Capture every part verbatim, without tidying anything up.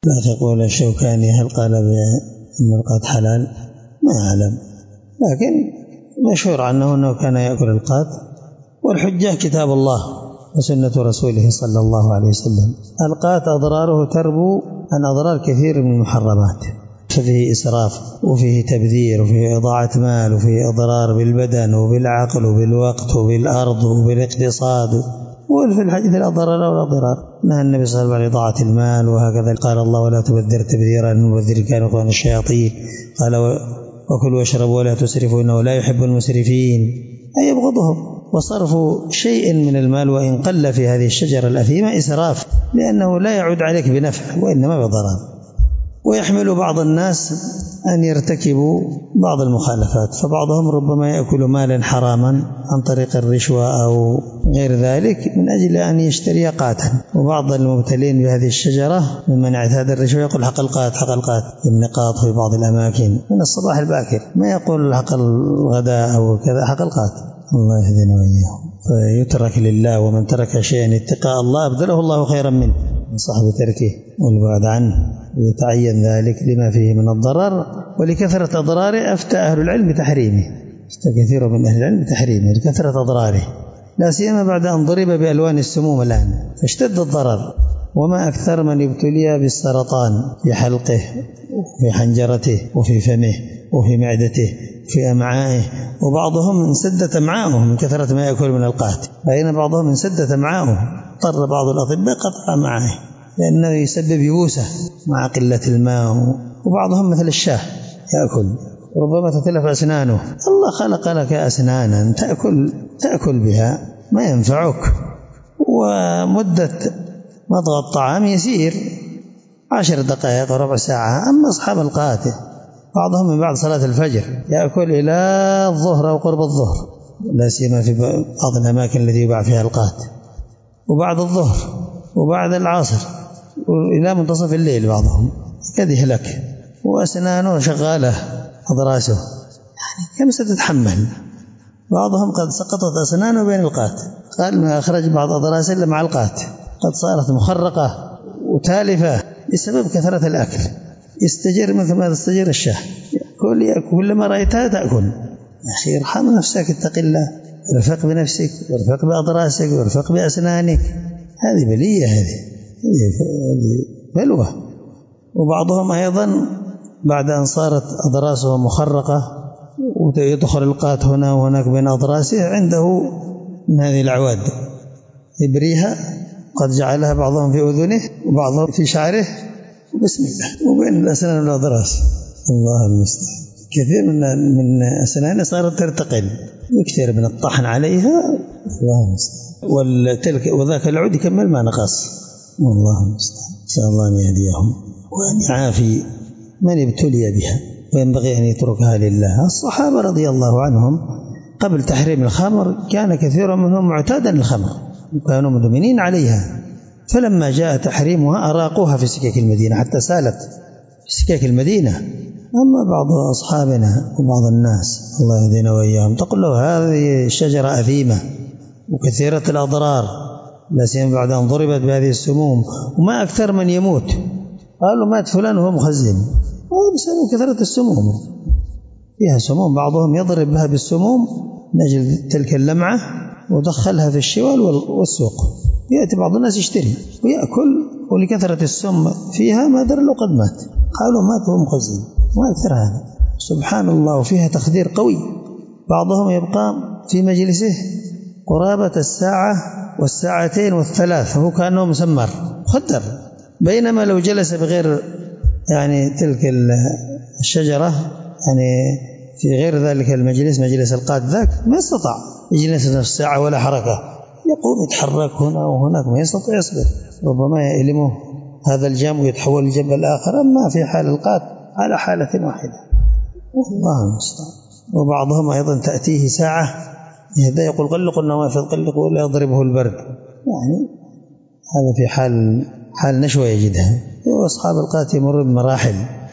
لا تقول الشوكاني هل قال بأن القات حلال؟ ما أعلم، لكن مشهور عنه أنه كان يأكل القات. والحجة كتاب الله وسنة رسوله صلى الله عليه وسلم. القات أضراره تربو عن أضرار كثير من المحرمات، فيه إسراف وفيه تبذير وفيه إضاعة مال وفيه أضرار بالبدن وبالعقل وبالوقت وبالأرض وبالاقتصاد. وفي الحديث الأضرار والأضرار نهى النبي صلى الله عليه وسلم عن إضاعة المال، وهكذا قال الله ولا تبذر تبذيرا المبذر كانوا إخوان الشياطين. قال وكلوا واشربوا ولا تسرفوا إنه لا يحب المسرفين، أي يبغضهم. وصرف شيء من المال وإن قل في هذه الشجرة الأثيمة إسراف، لأنه لا يعود عليك بنفع وإنما بضرر. ويحمل بعض الناس أن يرتكبوا بعض المخالفات، فبعضهم ربما يأكل مالا حراما عن طريق الرشوة أو غير ذلك من أجل أن يشتري قاتا. وبعض المبتلين بهذه الشجرة ممن اعتاد الرشوة يقول حق القات حق القات النقاط في بعض الأماكن من الصباح الباكر، ما يقول حق الغداء أو كذا حق القات. الله يهدينا وإياهم. فيترك لله، ومن ترك شيئا اتقاء الله أبدله الله خيرا منه من صاحب تركه والبعد عنه، ويتعين ذلك لما فيه من الضرر. ولكثرة أضراره أفتى أهل العلم بتحريمه، أفتى كثير من أهل العلم بتحريمه لكثرة أضراره، لا سيما بعد أن ضرب بألوان السموم الآن فاشتد الضرر. وما أكثر من ابتلي بالسرطان في حلقه وفي حنجرته وفي فمه وفي معدته في أمعائه، وبعضهم انسدت أمعاؤه من كثرة ما يأكل من القات، بين بعضهم انسدت أمعاؤه اضطر بعض الأطباء قطع أمعائه لأنه يسبب يبوسة مع قلة الماء. وبعضهم مثل الشاه يأكل ربما تتلف أسنانه. الله خلق لك أسنانا تأكل, تأكل بها ما ينفعك، ومدة مضغ الطعام يسير عشر دقائق وربع ساعة. أما أصحاب القات بعضهم من بعد صلاة الفجر يأكل إلى الظهر أو قرب الظهر، لا سيما في بعض الأماكن التي يباع فيها القات، وبعد الظهر وبعد العصر إلى منتصف الليل بعضهم كده لك، وأسنانه شغالة أضراسه، يعني كم ستتحمل. بعضهم قد سقطت أسنانه بين القات، قال ما أخرج بعض أضراسه إلا مع القات، قد صارت مخرقة وتالفة بسبب كثرة الأكل. يستجر مثل ما تستجر الشاه، كلما رأيتها تأكل. أخي ارحم نفسك، اتق الله، ارفق بنفسك وارفق بأضراسك وارفق بأسنانك. هذه بلية، هذه بلوة. وبعضهم أيضا بعد أن صارت أضراسه مخرقة ويدخل القات هنا وهناك بين أضراسه، عنده من هذه الأعواد يبريها، قد جعلها بعضهم في أذنه وبعضهم في شعره، بسم الله، وبين الأسنان والأضراس. الله المستعان. كثير من من أسنانه صارت ترتقل، يكثر من الطحن عليها. الله المستعان. والتلك وذاك العود يكمل ما نقص. والله المستعان. نسأل الله أن يهديهم وأن يعافي من ابتلي بها، وينبغي أن يتركها لله. الصحابة رضي الله عنهم قبل تحريم الخمر كان كثير منهم معتادا للخمر وكانوا مدمنين عليها، فلما جاء تحريمها أراقوها في سكك المدينة حتى سالت في سكك المدينة. أما بعض أصحابنا وبعض الناس الله يهدينا وإياهم تقول له هذه الشجرة أثيمة وكثيرة الأضرار، لا سيما بعد أن ضربت بهذه السموم، وما أكثر من يموت. قالوا مات فلان وهو مخزن، بسبب كثرة السموم، فيها سموم. بعضهم يضرب بها بالسموم من أجل تلك اللمعة ودخلها في الشوال والسوق، يأتي بعض الناس يشتري ويأكل، ولكثرة السم فيها ما در له قد مات. قالوا مات وهو مخزن، ما أكثر هذا. سبحان الله. وفيها تخدير قوي. بعضهم يبقى في مجلسه قرابة الساعة والساعتين والثلاث فهو كأنه مسمر مخدر، بينما لو جلس بغير يعني تلك الشجرة، يعني في غير ذلك المجلس مجلس القات ذاك، ما استطاع يجلس نصف ساعة ولا حركة، يقوم يتحرك هنا وهناك، ما يستطيع يصبر، ربما يألمه هذا الجنب ويتحول الجنب الآخر. أما في حال القات على حالة واحدة، والله المستعان. وبعضهم أيضا تأتيه ساعة يهدى يقول قلقوا النوافذ قلقوا ولا يضربه البرد، يعني هذا في حال حال نشوة يجدها. وأصحاب القات يمر بمراحل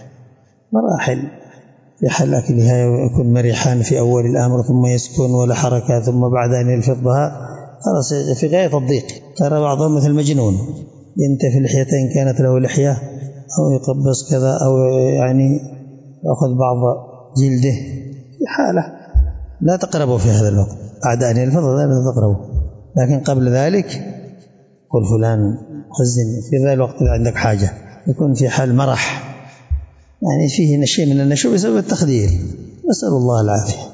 مراحل في حال أكلها، يكون مريحان في أول الأمر ثم يسكن ولا حركة، ثم بعد أن يلفظ بها خلاص في غاية الضيق. ترى بعضهم مثل مجنون ينتفي لحيتين كانت له لحية أو يقبص كذا أو يعني يأخذ بعض جلده في حالة لا تقربوا في هذا الوقت بعد أن يلفظ لا تقربوا، لكن قبل ذلك قل فلان خزني في ذا الوقت إذا عندك حاجة، يكون في حال مرح يعني فيه شيء من النشوء بسبب التخدير، نسأل الله العافية.